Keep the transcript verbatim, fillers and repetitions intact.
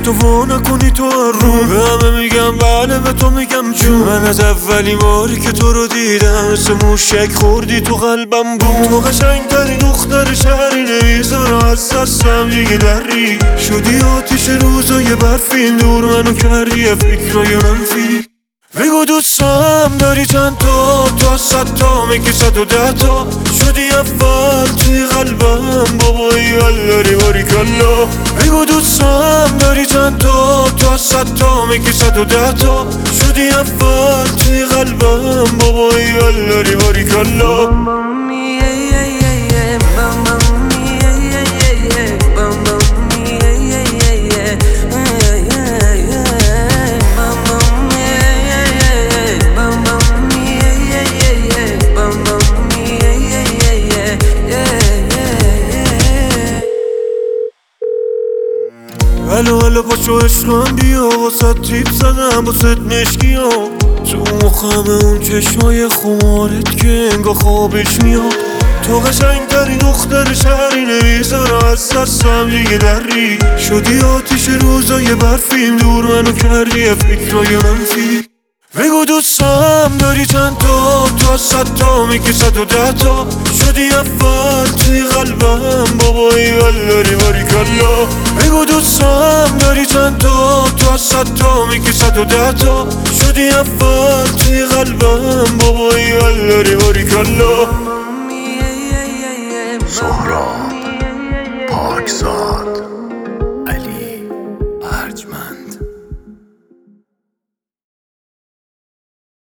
تو وا نکنی تو رو. به همه میگم بله، به تو میگم جون. من از اولین باری که تو رو دیدم مثل موشک خوردی تو قلبم بود. تو قشنگترین دختر شهری، نمیذارم از دستم دیگه دری. شدی آتیش روزای برفی، دور منو کردی فکرای منفی. بگو دوستم داری چند تا، تو از صد تا میگی صد و ده تا. شدی اول توی قلبم بابایی الاری باریکلا. بگو دوستم داری چند تا، تو از صد تا میگی صد و ده تا. شدی اول توی قلبم بابایی الاری باریکلا. الو الو پاشو عشقم بیا، واسه تیپ زدم واسه مشکی ها. تو مخم اون چشمای خمارت که انگا خوابش میاد. تو قشنگترین دختر شهری، نمیذارم از دستم دیگه دری. شدی آتیش روزای برفیم، دور منو کردی فکرای منفی. بگو دوستم داری چند تا، تو از صد تا میگی صد و ده تا. شدی اول توی قلبم بابایی الاری باریکلا. بگو دوستم داری چند تا، تو از صد تا میگی صد و ده تا. شدی اول توی قلبم بابایی الاری باریکلا. سهراب پاکزاد.